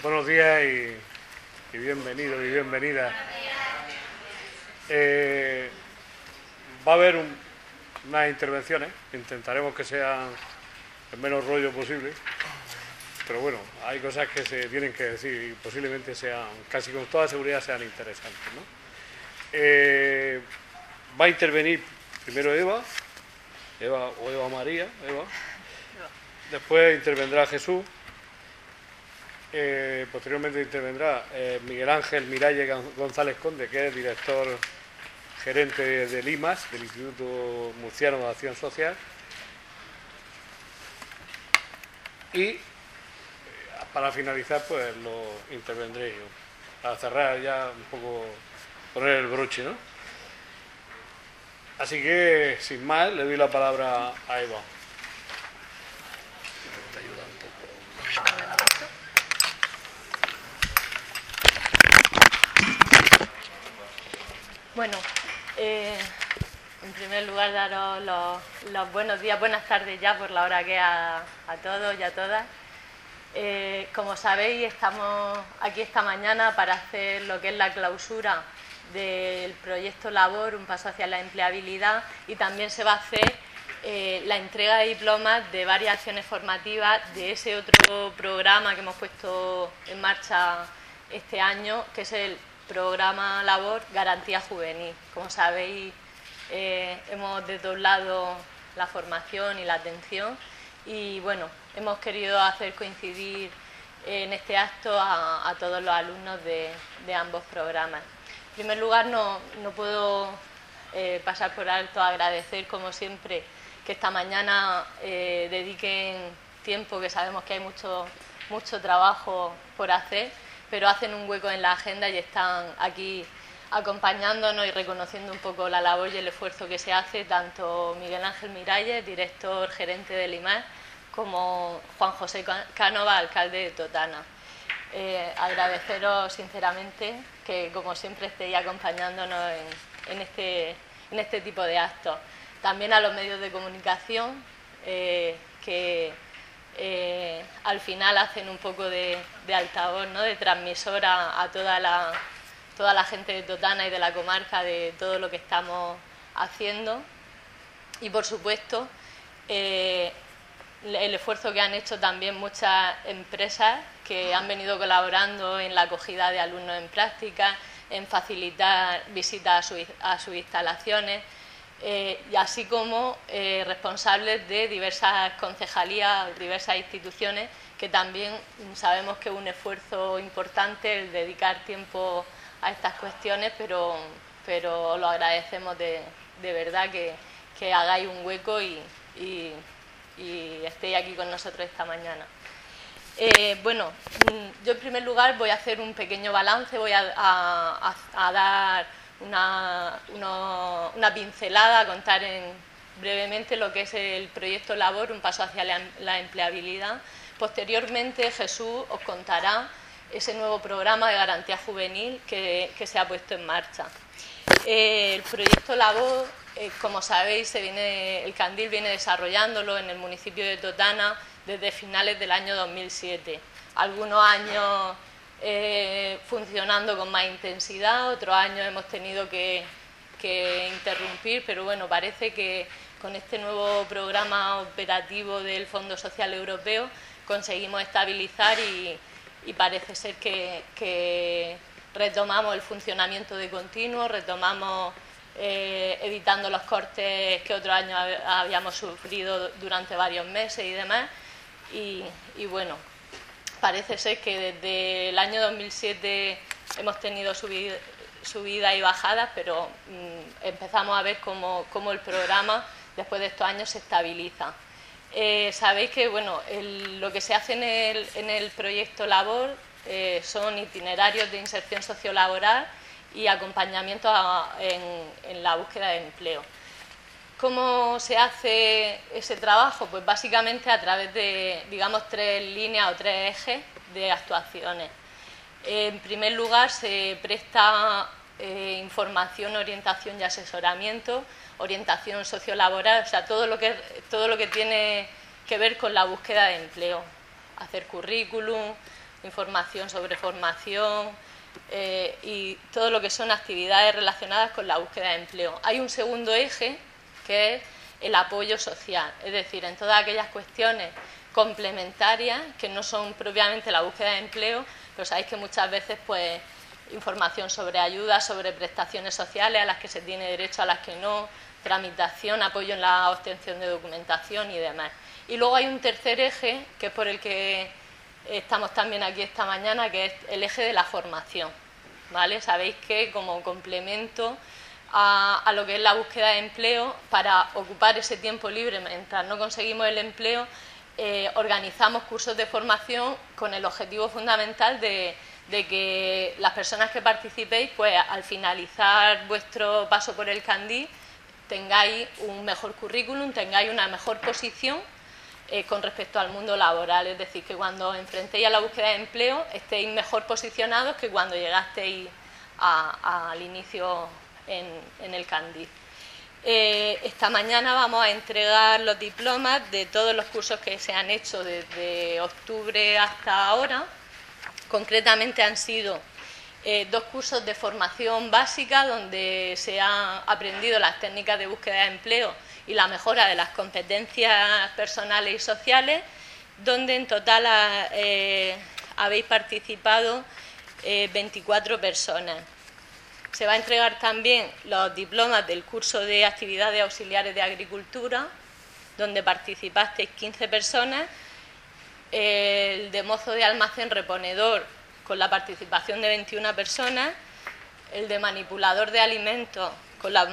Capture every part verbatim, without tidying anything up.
Buenos días y, y bienvenidos y bienvenidas. Eh, va a haber un, unas intervenciones, intentaremos que sean el menos rollo posible, pero bueno, hay cosas que se tienen que decir y posiblemente sean, casi con toda seguridad sean interesantes, ¿no? Eh, va a intervenir primero Eva, Eva o Eva María, Eva. Después intervendrá Jesús. Eh, posteriormente intervendrá eh, Miguel Ángel Miralles González Conde, que es director gerente de, de Limas, del Instituto Murciano de Acción Social. Y eh, para finalizar, pues lo intervendré yo, para cerrar ya un poco, poner el broche, ¿no? Así que, sin más, le doy la palabra a Eva. Te ayuda un poco. Bueno, eh, en primer lugar daros los, los buenos días, buenas tardes ya por la hora que es a, a todos y a todas. Eh, como sabéis, estamos aquí esta mañana para hacer lo que es la clausura del proyecto Labor, un paso hacia la empleabilidad, y también se va a hacer eh, la entrega de diplomas de varias acciones formativas de ese otro programa que hemos puesto en marcha este año, que es el Programa Labor Garantía Juvenil. Como sabéis, eh, hemos desdoblado la formación y la atención y, bueno, hemos querido hacer coincidir en este acto a, a todos los alumnos de, de ambos programas. En primer lugar, no, no puedo eh, pasar por alto agradecer, como siempre, que esta mañana eh, dediquen tiempo, que sabemos que hay mucho, mucho trabajo por hacer, pero hacen un hueco en la agenda y están aquí acompañándonos y reconociendo un poco la labor y el esfuerzo que se hace, tanto Miguel Ángel Miralles, director gerente del I M A S, como Juan José Cánova, alcalde de Totana. Eh, agradeceros sinceramente que, como siempre, estéis acompañándonos en, en, este, en este tipo de actos. También a los medios de comunicación eh, que Eh, al final hacen un poco de, de altavoz, ¿no?, de transmisora a toda la, toda la gente de Totana y de la comarca de todo lo que estamos haciendo. Y, por supuesto, eh, el esfuerzo que han hecho también muchas empresas que han venido colaborando en la acogida de alumnos en práctica, en facilitar visitas a, su, a sus instalaciones, Eh, y así como eh, responsables de diversas concejalías, diversas instituciones, que también sabemos que es un esfuerzo importante el dedicar tiempo a estas cuestiones, pero, pero lo agradecemos de, de verdad que, que hagáis un hueco y, y, y estéis aquí con nosotros esta mañana. Eh, bueno, yo en primer lugar voy a hacer un pequeño balance, voy a, a, a dar Una, una, una pincelada, a contar en, brevemente lo que es el proyecto Labor, un paso hacia la, la empleabilidad. Posteriormente, Jesús os contará ese nuevo programa de garantía juvenil que, que se ha puesto en marcha. Eh, el proyecto Labor, eh, como sabéis, se viene, el Candil viene desarrollándolo en el municipio de Totana desde finales del año dos mil siete. Algunos años Eh, funcionando con más intensidad, otros años hemos tenido que, que interrumpir, pero bueno, parece que con este nuevo programa operativo del Fondo Social Europeo conseguimos estabilizar y, y parece ser que, que retomamos el funcionamiento de continuo, retomamos eh, evitando los cortes que otros años habíamos sufrido durante varios meses y demás, y, y bueno, parece ser que desde el año dos mil siete hemos tenido subidas subida y bajadas, pero mmm, empezamos a ver cómo, cómo el programa, después de estos años, se estabiliza. Eh, sabéis que bueno, el, lo que se hace en el, en el proyecto Labor eh, son itinerarios de inserción sociolaboral y acompañamiento a, en, en la búsqueda de empleo. ¿Cómo se hace ese trabajo? Pues básicamente a través de, digamos, tres líneas o tres ejes de actuaciones. En primer lugar, se presta eh, información, orientación y asesoramiento, orientación sociolaboral, o sea, todo lo que, todo lo que tiene que ver con la búsqueda de empleo. Hacer currículum, información sobre formación eh, y todo lo que son actividades relacionadas con la búsqueda de empleo. Hay un segundo eje que es el apoyo social, es decir, en todas aquellas cuestiones complementarias que no son propiamente la búsqueda de empleo, pero sabéis que muchas veces pues información sobre ayudas, sobre prestaciones sociales a las que se tiene derecho, a las que no, tramitación, apoyo en la obtención de documentación y demás. Y luego hay un tercer eje, que es por el que estamos también aquí esta mañana, que es el eje de la formación, ¿vale? Sabéis que como complemento a, a lo que es la búsqueda de empleo, para ocupar ese tiempo libre mientras no conseguimos el empleo, eh, organizamos cursos de formación con el objetivo fundamental de, de que las personas que participéis, pues al finalizar vuestro paso por el Candí, tengáis un mejor currículum, tengáis una mejor posición eh, con respecto al mundo laboral, es decir, que cuando os enfrentéis a la búsqueda de empleo estéis mejor posicionados que cuando llegasteis a, a, al inicio en, en el Candí. Eh, esta mañana vamos a entregar los diplomas de todos los cursos que se han hecho desde octubre hasta ahora. Concretamente han sido Eh, dos cursos de formación básica donde se han aprendido las técnicas de búsqueda de empleo y la mejora de las competencias personales y sociales, donde en total eh, habéis participado eh, veinticuatro personas. Se va a entregar también los diplomas del curso de actividades auxiliares de agricultura, donde participasteis quince personas, el de mozo de almacén reponedor, con la participación de veintiuna personas, el de manipulador de alimentos con, la,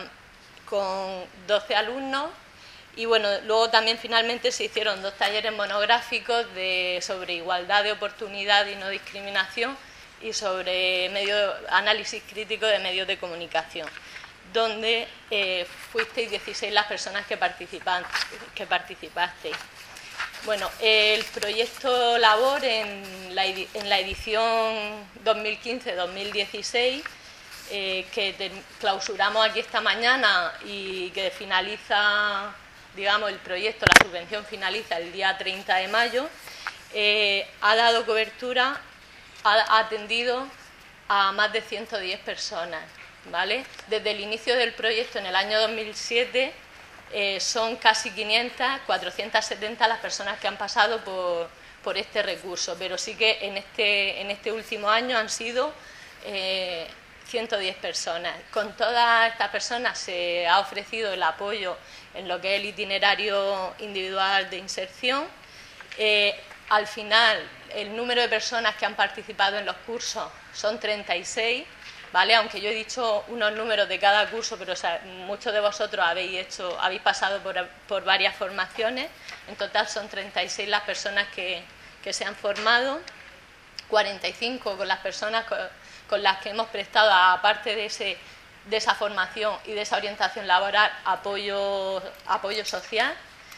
con doce alumnos y bueno, luego también finalmente se hicieron dos talleres monográficos de, sobre igualdad de oportunidad y no discriminación y sobre medio, análisis crítico de medios de comunicación, donde eh, fuisteis dieciséis las personas que, participan, que participasteis. Bueno, el proyecto Labor en la, en la edición dos mil quince dos mil dieciséis, eh, que te, clausuramos aquí esta mañana y que finaliza, digamos, el proyecto, la subvención finaliza el día treinta de mayo, eh, ha dado cobertura, ha, ha atendido a más de ciento diez personas, ¿vale? Desde el inicio del proyecto en el año dos mil siete, Eh, son casi quinientas, cuatrocientas setenta las personas que han pasado por, por este recurso, pero sí que en este, en este último año han sido eh, ciento diez personas. Con todas estas personas se ha ofrecido el apoyo en lo que es el itinerario individual de inserción. Eh, al final, el número de personas que han participado en los cursos son treinta y seis, ¿vale? Aunque yo he dicho unos números de cada curso, pero o sea, muchos de vosotros habéis hecho, habéis pasado por, por varias formaciones. En total son treinta y seis las personas que, que se han formado, cuarenta y cinco con las personas con, con las que hemos prestado, aparte de, ese, de esa formación y de esa orientación laboral, apoyo, apoyo social.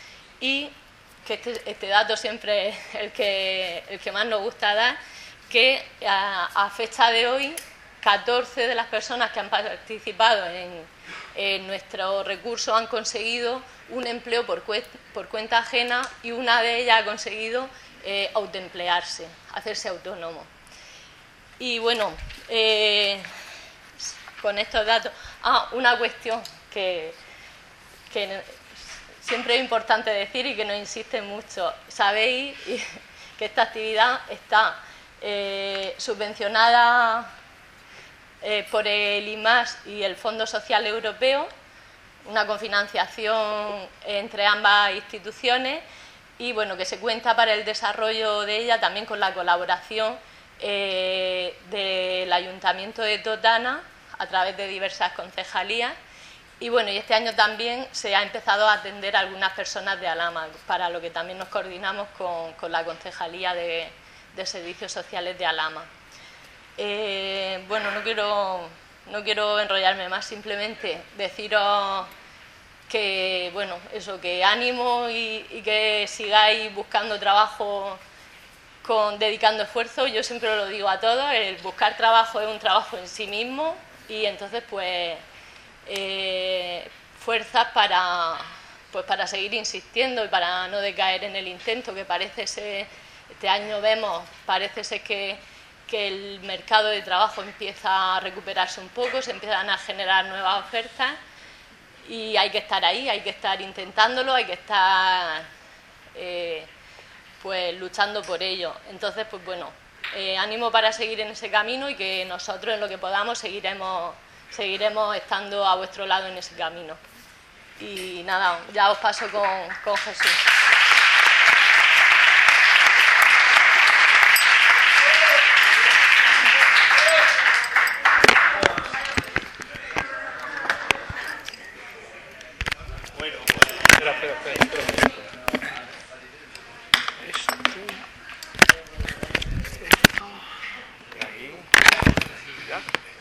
Y que este, este dato siempre es el que, el que más nos gusta dar, que a, a fecha de hoy catorce de las personas que han participado en, en nuestro recurso han conseguido un empleo por, por cuenta ajena y una de ellas ha conseguido eh, autoemplearse, hacerse autónomo. Y bueno, eh, con estos datos... Ah, una cuestión que, que siempre es importante decir y que nos insiste mucho. Sabéis que esta actividad está eh, subvencionada Eh, por el I M A S y el Fondo Social Europeo, una cofinanciación entre ambas instituciones y bueno, que se cuenta para el desarrollo de ella también con la colaboración eh, del Ayuntamiento de Totana a través de diversas concejalías y bueno, y este año también se ha empezado a atender a algunas personas de Alhama, para lo que también nos coordinamos con, con la Concejalía de, de Servicios Sociales de Alhama. Eh, bueno, no quiero, no quiero enrollarme más, simplemente deciros que, bueno, eso, que ánimo y, y que sigáis buscando trabajo con, dedicando esfuerzo. Yo siempre lo digo a todos, el buscar trabajo es un trabajo en sí mismo y entonces pues eh, fuerzas para, pues, para seguir insistiendo y para no decaer en el intento, que parece ser Este año vemos, parece ser que, que el mercado de trabajo empieza a recuperarse un poco, se empiezan a generar nuevas ofertas y hay que estar ahí, hay que estar intentándolo, hay que estar eh, pues luchando por ello. Entonces, pues bueno, eh, ánimo para seguir en ese camino y que nosotros en lo que podamos seguiremos, seguiremos estando a vuestro lado en ese camino. Y nada, ya os paso con, con Jesús. Bueno, pues, espera, espera, espera, espera. Esto, esto, ahí, ya.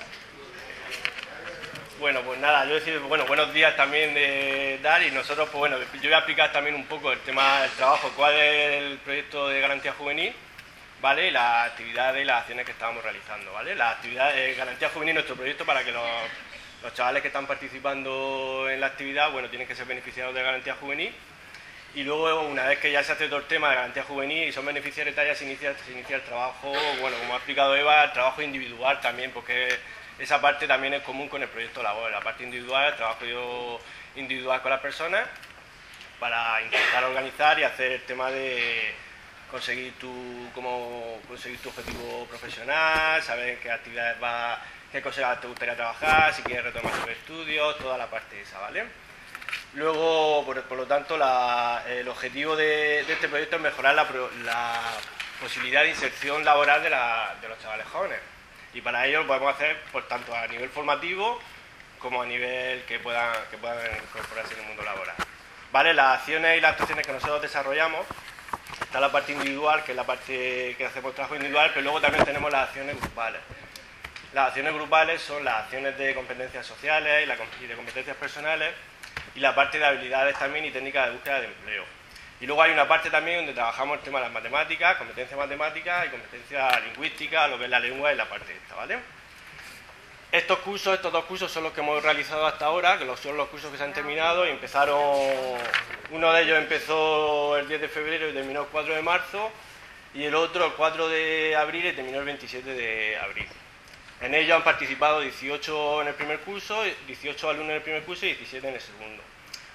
Bueno, pues nada, yo decir, bueno, buenos días también de Dar y nosotros, pues bueno, yo voy a explicar también un poco el tema del trabajo, cuál es el proyecto de Garantía Juvenil, ¿vale? Y las actividades y las acciones que estábamos realizando, ¿vale? La actividad de Garantía Juvenil, nuestro proyecto para que los, los chavales que están participando en la actividad, bueno, tienen que ser beneficiarios de Garantía Juvenil. Y luego, una vez que ya se hace todo el tema de Garantía Juvenil y son beneficiarios, ya se inicia, se inicia el trabajo, bueno, como ha explicado Eva, el trabajo individual también, porque esa parte también es común con el proyecto Labor, la parte individual, el trabajo yo individual con las personas, para intentar organizar y hacer el tema de conseguir tu, cómo conseguir tu objetivo profesional, saber en qué actividades va, qué cosas te gustaría trabajar, si quieres retomar tus estudios, toda la parte esa, ¿vale? Luego, por, por lo tanto, la, el objetivo de, de este proyecto es mejorar la, la posibilidad de inserción laboral de, la, de los chavales jóvenes. Y para ello lo podemos hacer por tanto a nivel formativo como a nivel que puedan, que puedan incorporarse en el mundo laboral. ¿Vale? Las acciones y las actuaciones que nosotros desarrollamos, está la parte individual, que es la parte que hacemos trabajo individual, pero luego también tenemos las acciones grupales. Las acciones grupales son las acciones de competencias sociales y, la, y de competencias personales, y la parte de habilidades también y técnicas de búsqueda de empleo. Y luego hay una parte también donde trabajamos el tema de las matemáticas, competencias matemáticas y competencias lingüísticas, lo que es la lengua y la parte esta, ¿vale? Estos cursos, estos dos cursos son los que hemos realizado hasta ahora, que son los cursos que se han terminado y empezaron, uno de ellos empezó el diez de febrero y terminó el cuatro de marzo, y el otro el cuatro de abril y terminó el veintisiete de abril. En ellos han participado dieciocho en el primer curso, dieciocho alumnos en el primer curso y diecisiete en el segundo.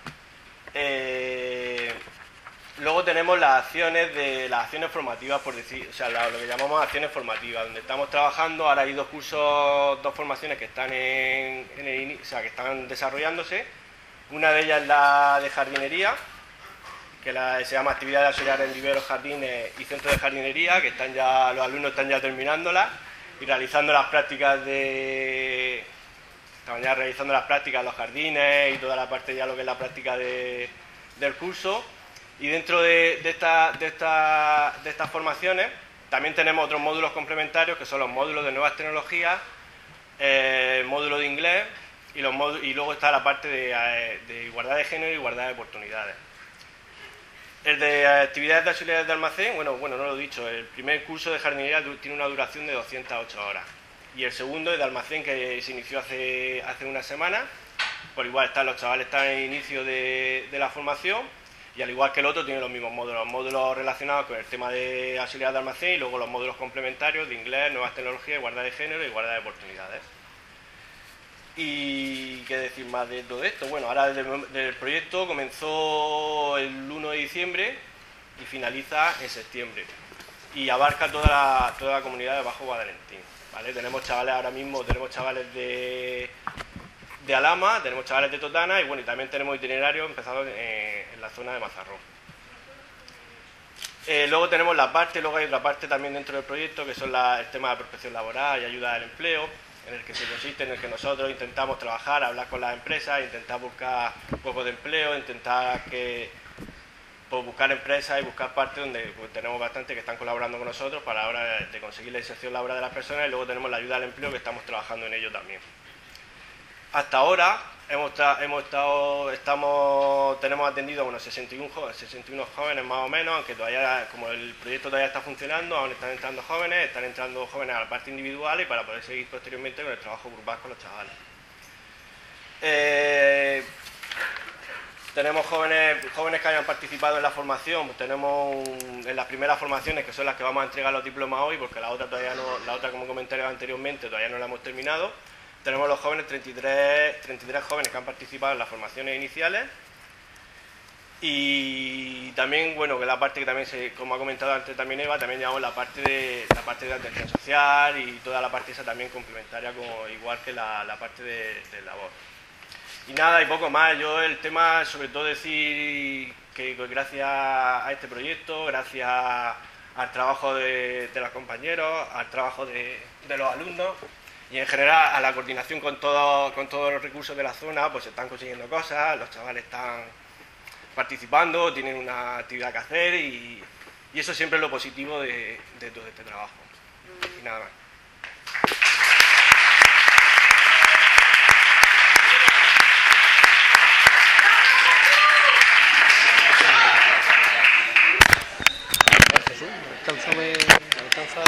Eh, luego tenemos las acciones de las acciones formativas, por decir, o sea, lo que llamamos acciones formativas, donde estamos trabajando. Ahora hay dos cursos, dos formaciones que están en, en el, o sea, que están desarrollándose. Una de ellas es la de jardinería, que la, se llama actividad de auxiliar en viveros, jardines y centros de jardinería, que están ya, los alumnos están ya terminándola y realizando las prácticas de esta mañana realizando las prácticas en los jardines y toda la parte ya lo que es la práctica de, del curso. Y dentro de, de, esta, de, esta, de estas formaciones también tenemos otros módulos complementarios, que son los módulos de nuevas tecnologías, eh, el módulo de inglés y, los módulos, y luego está la parte de, de igualdad de género y igualdad de oportunidades. El de actividades de auxiliares de almacén, bueno, bueno, no lo he dicho, el primer curso de jardinería tiene una duración de doscientas ocho horas. Y el segundo es de almacén, que se inició hace, hace una semana. Por igual están los chavales están en el inicio de, de la formación, y al igual que el otro tiene los mismos módulos, módulos relacionados con el tema de auxiliar de almacén, y luego los módulos complementarios de inglés, nuevas tecnologías, igualdad de género y igualdad de oportunidades. Y qué decir más de todo esto. Bueno, ahora el, el proyecto comenzó el uno de diciembre y finaliza en septiembre, y abarca toda la, toda la comunidad de Bajo Guadalentín, ¿vale? Tenemos chavales ahora mismo, tenemos chavales de, de Alhama, tenemos chavales de Totana, y bueno, y también tenemos itinerarios empezados en, en la zona de Mazarrón. Eh, luego tenemos la parte, luego hay otra parte también dentro del proyecto, que son la, el tema de prospección laboral y ayuda al empleo, en el que se consiste en el que nosotros intentamos trabajar, hablar con las empresas, intentar buscar un poco de empleo, intentar que pues, buscar empresas y buscar partes donde pues, tenemos bastante que están colaborando con nosotros para la hora de, de conseguir la inserción laboral de las personas, y luego tenemos la ayuda al empleo, que estamos trabajando en ello también. Hasta ahora hemos, hemos estado, estamos, tenemos atendido a unos sesenta y uno jóvenes más o menos, aunque todavía, como el proyecto todavía está funcionando, aún están entrando jóvenes, están entrando jóvenes a la parte individual y para poder seguir posteriormente con el trabajo grupal con los chavales. Eh, tenemos jóvenes, jóvenes que hayan participado en la formación, tenemos un, en las primeras formaciones, que son las que vamos a entregar los diplomas hoy, porque la otra todavía no, la otra como comenté anteriormente, todavía no la hemos terminado. Tenemos los jóvenes, treinta y tres, treinta y tres jóvenes que han participado en las formaciones iniciales. Y también, bueno, que la parte que también, se, como ha comentado antes también Eva, también llevamos la parte de la parte de atención social y toda la parte esa también complementaria, como igual que la, la parte de, de labor. Y nada, y poco más. Yo el tema, sobre todo decir que gracias a este proyecto, gracias al trabajo de, de los compañeros, al trabajo de, de los alumnos y en general a la coordinación con, todo, con todos los recursos de la zona, pues se están consiguiendo cosas, los chavales están participando, tienen una actividad que hacer y, y eso siempre es lo positivo de, de todo este trabajo. Y nada más. Alcánzame, alcanza...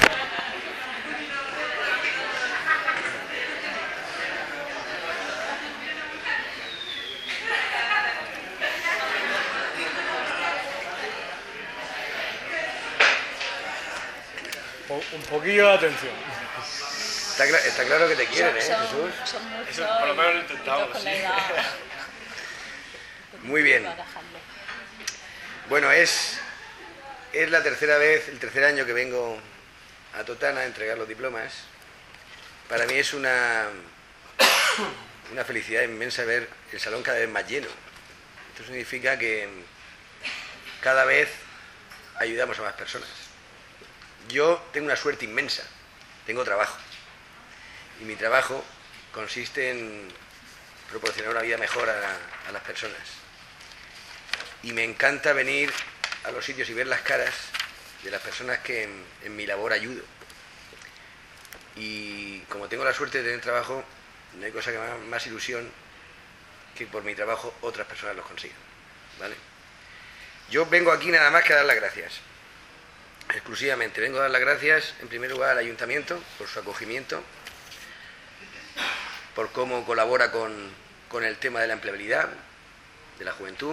Un poquillo de atención. Está, cl está claro que te quieren, ¿eh, son, Jesús? Son muchos, Eso por lo menos lo intentamos, con sí. la edad. Muy bien. Bueno, es, es la tercera vez, el tercer año que vengo a Totana a entregar los diplomas. Para mí es una, una felicidad inmensa ver el salón cada vez más lleno. Esto significa que cada vez ayudamos a más personas. Yo tengo una suerte inmensa, tengo trabajo. Y mi trabajo consiste en proporcionar una vida mejor a, a las personas. Y me encanta venir a los sitios y ver las caras de las personas que en, en mi labor ayudo. Y como tengo la suerte de tener trabajo, no hay cosa que me haga más ilusión que por mi trabajo otras personas los consigan, ¿vale? Yo vengo aquí nada más que a dar las gracias. Exclusivamente vengo a dar las gracias en primer lugar al Ayuntamiento por su acogimiento, por cómo colabora con, con el tema de la empleabilidad de la juventud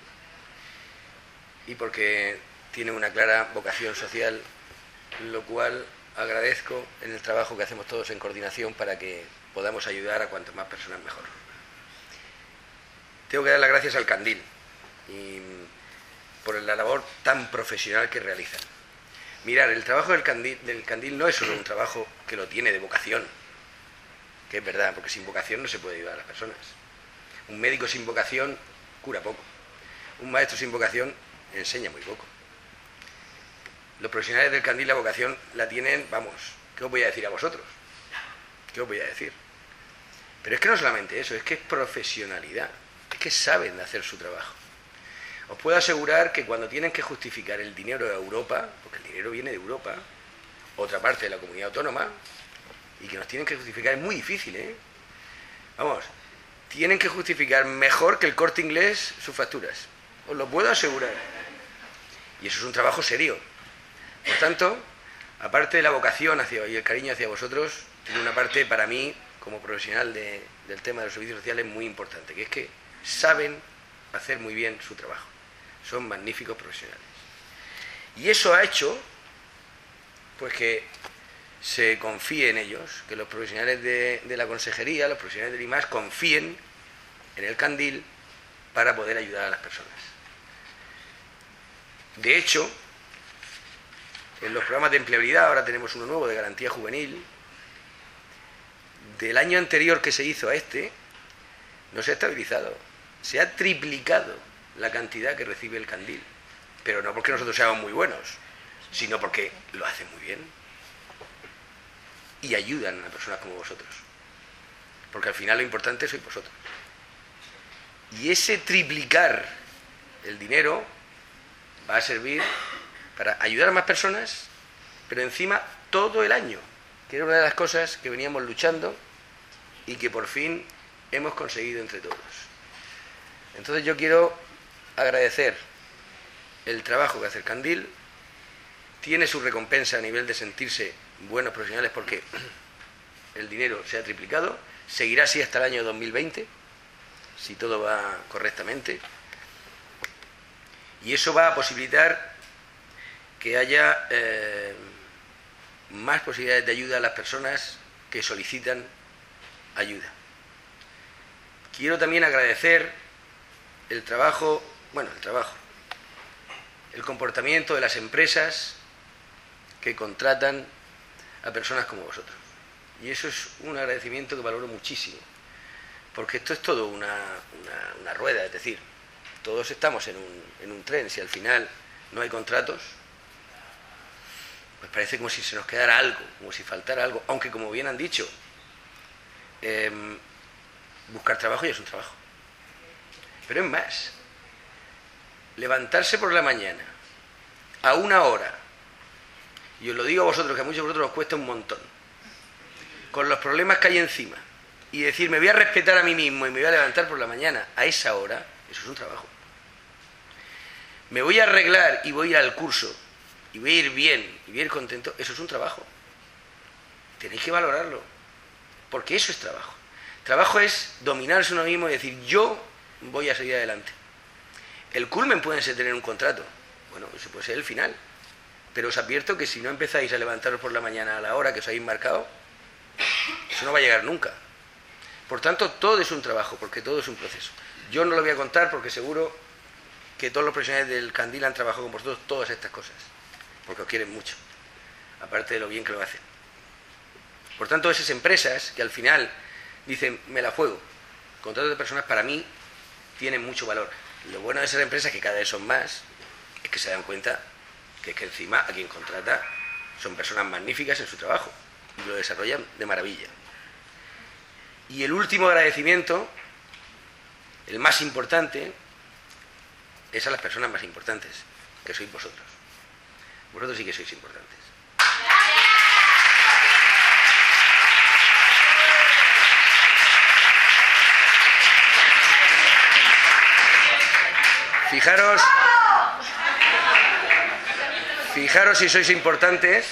y porque tiene una clara vocación social, lo cual agradezco en el trabajo que hacemos todos en coordinación para que podamos ayudar a cuantas más personas mejor. Tengo que dar las gracias al Candil y por la labor tan profesional que realizan. Mirar, el trabajo del Candil, del Candil no es solo un trabajo que lo tiene de vocación, que es verdad, porque sin vocación no se puede ayudar a las personas. Un médico sin vocación cura poco. Un maestro sin vocación enseña muy poco. Los profesionales del Candil la vocación la tienen, vamos, ¿qué os voy a decir a vosotros? ¿Qué os voy a decir? Pero es que no solamente eso, es que es profesionalidad, es que saben hacer su trabajo. Os puedo asegurar que cuando tienen que justificar el dinero de Europa, porque el dinero viene de Europa, otra parte de la comunidad autónoma, y que nos tienen que justificar, es muy difícil, ¿eh? Vamos, tienen que justificar mejor que el Corte Inglés sus facturas. Os lo puedo asegurar. Y eso es un trabajo serio. Por tanto, aparte de la vocación hacia, y el cariño hacia vosotros, tiene una parte para mí, como profesional de, del tema de los servicios sociales, muy importante, que es que saben hacer muy bien su trabajo. Son magníficos profesionales. Y eso ha hecho pues que se confíe en ellos, que los profesionales de, de la consejería, los profesionales del I M A S confíen en el Candil para poder ayudar a las personas. De hecho, en los programas de empleabilidad, ahora tenemos uno nuevo de garantía juvenil, del año anterior que se hizo a este, no se ha estabilizado, se ha triplicado la cantidad que recibe el Candil, pero no porque nosotros seamos muy buenos, sino porque lo hacen muy bien y ayudan a personas como vosotros, porque al final lo importante sois vosotros. Y ese triplicar el dinero va a servir para ayudar a más personas, pero encima todo el año, que era una de las cosas que veníamos luchando y que por fin hemos conseguido entre todos. Entonces yo quiero agradecer el trabajo que hace el Candil. Tiene su recompensa a nivel de sentirse buenos profesionales porque el dinero se ha triplicado, seguirá así hasta el año dos mil veinte, si todo va correctamente. Y eso va a posibilitar que haya eh, más posibilidades de ayuda a las personas que solicitan ayuda. Quiero también agradecer el trabajo, bueno, el trabajo, el comportamiento de las empresas que contratan a personas como vosotros. Y eso es un agradecimiento que valoro muchísimo, porque esto es todo una, una, una rueda, es decir, todos estamos en un, en un tren. Si al final no hay contratos, pues parece como si se nos quedara algo, como si faltara algo, aunque como bien han dicho, eh, buscar trabajo ya es un trabajo. Pero es más, levantarse por la mañana a una hora, y os lo digo a vosotros, que a muchos de vosotros os cuesta un montón, con los problemas que hay encima, y decir, me voy a respetar a mí mismo y me voy a levantar por la mañana a esa hora, eso es un trabajo. Me voy a arreglar y voy a ir al curso, y voy a ir bien, y voy a ir contento, eso es un trabajo. Tenéis que valorarlo, porque eso es trabajo. Trabajo es dominarse uno mismo y decir, yo voy a seguir adelante. El culmen puede ser tener un contrato, bueno, eso puede ser el final, pero os advierto que si no empezáis a levantaros por la mañana a la hora que os habéis marcado, eso no va a llegar nunca. Por tanto, todo es un trabajo, porque todo es un proceso. Yo no lo voy a contar porque seguro que todos los profesionales del Candil han trabajado con vosotros todas estas cosas, porque os quieren mucho, aparte de lo bien que lo hacen. Por tanto, esas empresas que al final dicen, me la juego, contratos de personas, para mí tienen mucho valor. Lo bueno de esas empresas, que cada vez son más, es que se dan cuenta que es que encima a quien contrata son personas magníficas en su trabajo y lo desarrollan de maravilla. Y el último agradecimiento, el más importante, es a las personas más importantes, que sois vosotros. Vosotros sí que sois importantes. Fijaros, fijaros si sois importantes,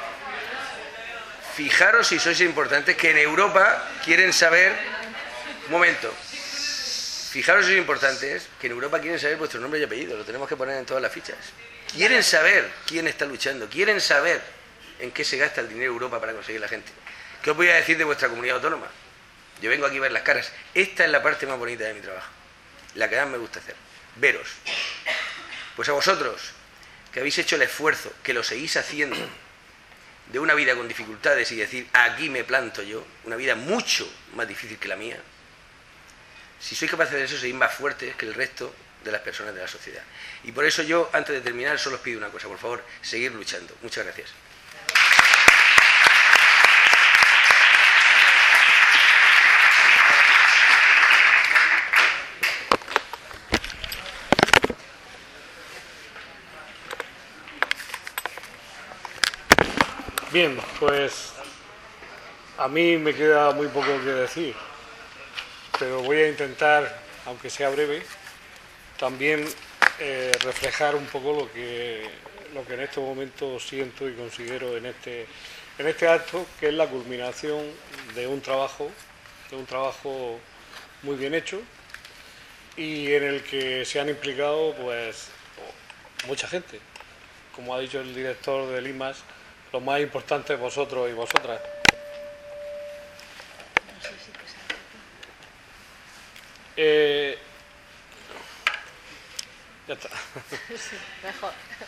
fijaros si sois importantes, que en Europa quieren saber, un momento, fijaros si sois importantes, que en Europa quieren saber vuestro nombre y apellido, lo tenemos que poner en todas las fichas. Quieren saber quién está luchando, quieren saber en qué se gasta el dinero de Europa para conseguir la gente. ¿Qué os voy a decir de vuestra comunidad autónoma? Yo vengo aquí a ver las caras. Esta es la parte más bonita de mi trabajo, la que más me gusta hacer. Veros. Pues a vosotros, que habéis hecho el esfuerzo, que lo seguís haciendo, de una vida con dificultades y decir, aquí me planto yo, una vida mucho más difícil que la mía, si sois capaces de eso, sois más fuertes que el resto de las personas de la sociedad. Y por eso yo, antes de terminar, solo os pido una cosa, por favor, seguir luchando. Muchas gracias. Bien, pues a mí me queda muy poco que decir, pero voy a intentar, aunque sea breve, también eh, reflejar un poco lo que, lo que en estos momentos siento y considero en este, en este acto, que es la culminación de un trabajo, de un trabajo muy bien hecho y en el que se han implicado pues mucha gente. Como ha dicho el director del I M A S, lo más importante es vosotros y vosotras. Eh, ya está. Sí, mejor.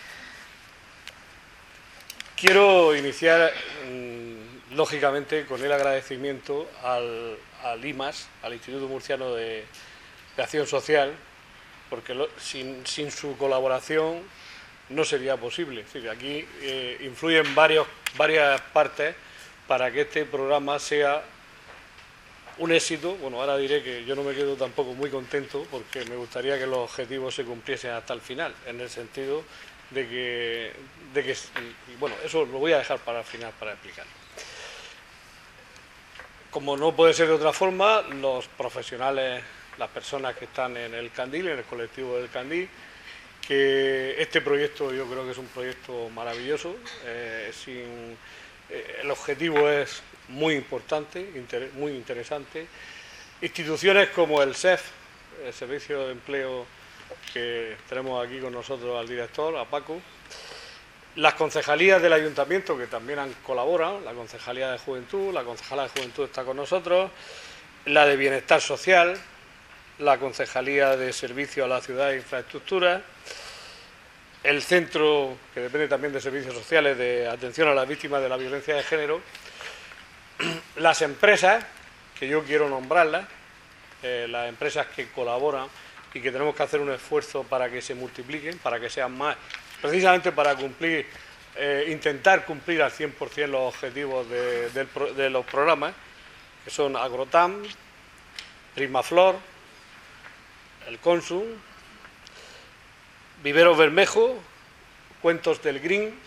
Quiero iniciar, mmm, lógicamente, con el agradecimiento al, al I M A S, al Instituto Murciano de, de Acción Social, porque lo, sin, sin su colaboración no sería posible. Es decir, aquí eh, influyen varios, varias partes para que este programa sea un éxito. Bueno, ahora diré que yo no me quedo tampoco muy contento porque me gustaría que los objetivos se cumpliesen hasta el final, en el sentido de que, de que bueno, eso lo voy a dejar para el final para explicar. Como no puede ser de otra forma, los profesionales, las personas que están en el Candil, en el colectivo del Candil, que este proyecto yo creo que es un proyecto maravilloso, eh, sin, eh, el objetivo es muy importante, inter, muy interesante. Instituciones como el S E F, el Servicio de Empleo que tenemos aquí con nosotros al director, a Paco, las concejalías del ayuntamiento que también han colaborado, la concejalía de juventud, la concejala de juventud está con nosotros, la de bienestar social, la concejalía de servicio a la ciudad e infraestructura, el centro que depende también de servicios sociales de atención a las víctimas de la violencia de género, las empresas, que yo quiero nombrarlas, eh, las empresas que colaboran y que tenemos que hacer un esfuerzo para que se multipliquen, para que sean más, precisamente para cumplir, eh, intentar cumplir al cien por cien los objetivos de, del, de los programas, que son Agrotam, Prismaflor, el Consum, Viveros Bermejo, Cuentos del Green.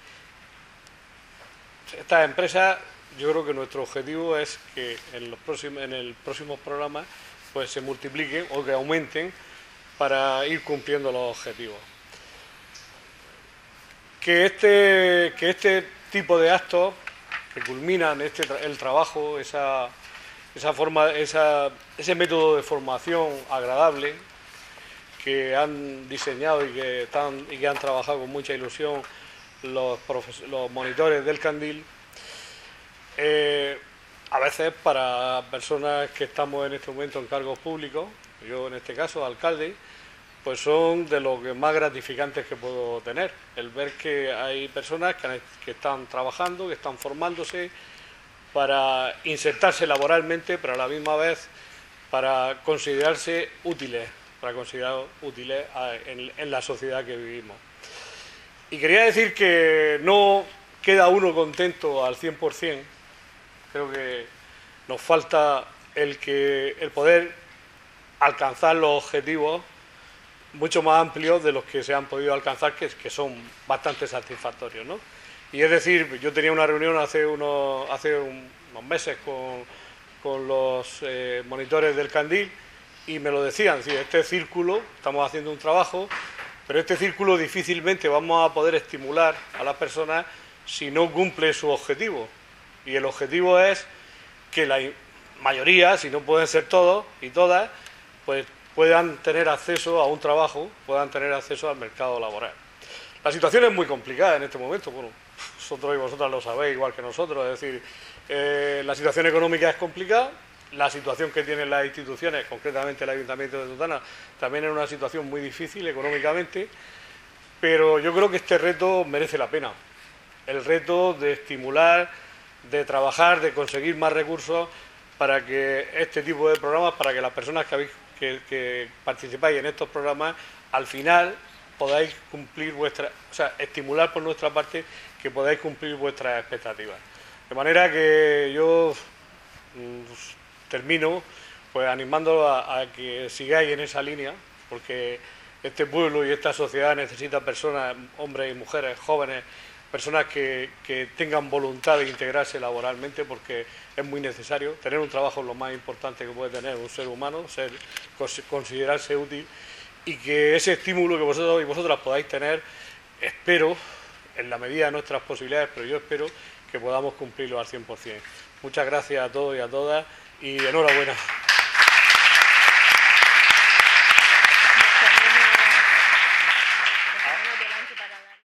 Estas empresas, yo creo que nuestro objetivo es que en los próximos, en el próximo programa pues se multipliquen o que aumenten para ir cumpliendo los objetivos. Que este, que este tipo de actos que culminan este, el trabajo, esa, esa forma, esa, ese método de formación agradable que han diseñado y que, están, y que han trabajado con mucha ilusión los, los monitores del Candil, eh, a veces para personas que estamos en este momento en cargos públicos, yo en este caso alcalde, pues son de los más gratificantes que puedo tener, el ver que hay personas que, que están trabajando, que están formándose para insertarse laboralmente, pero a la misma vez para considerarse útiles, para considerar útiles a, en, en la sociedad que vivimos. Y quería decir que no queda uno contento al cien por cien, creo que nos falta el, que, el poder alcanzar los objetivos mucho más amplios de los que se han podido alcanzar, que, que son bastante satisfactorios, ¿no? Y es decir, yo tenía una reunión hace unos, hace unos meses con, con los eh, monitores del Candil y me lo decían, ¿sí? Este círculo, estamos haciendo un trabajo, pero este círculo difícilmente vamos a poder estimular a las personas si no cumple su objetivo. Y el objetivo es que la mayoría, si no pueden ser todos y todas, pues puedan tener acceso a un trabajo, puedan tener acceso al mercado laboral. La situación es muy complicada en este momento, bueno, vosotros y vosotras lo sabéis igual que nosotros, es decir, eh, la situación económica es complicada, la situación que tienen las instituciones, concretamente el Ayuntamiento de Totana, también es una situación muy difícil económicamente, pero yo creo que este reto merece la pena, el reto de estimular, de trabajar, de conseguir más recursos para que este tipo de programas, para que las personas que habéis Que, que participáis en estos programas, al final podáis cumplir vuestra, o sea, estimular por nuestra parte que podáis cumplir vuestras expectativas. De manera que yo pues, termino pues animándolo a, a que sigáis en esa línea, porque este pueblo y esta sociedad necesita personas, hombres y mujeres, jóvenes, personas que, que tengan voluntad de integrarse laboralmente, porque es muy necesario. Tener un trabajo es lo más importante que puede tener un ser humano, ser, considerarse útil, y que ese estímulo que vosotros y vosotras podáis tener, espero, en la medida de nuestras posibilidades, pero yo espero que podamos cumplirlo al cien por cien. Muchas gracias a todos y a todas y enhorabuena.